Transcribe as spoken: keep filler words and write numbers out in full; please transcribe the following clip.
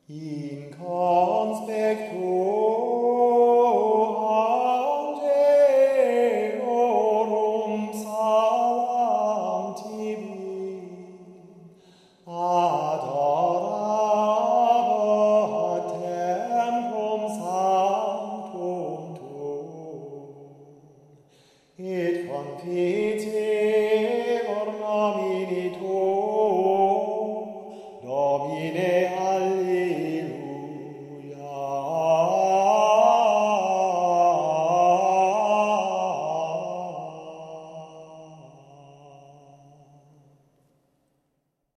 In conspectu angelorum salam tibi, adorabat templum sanctum tuum, et confite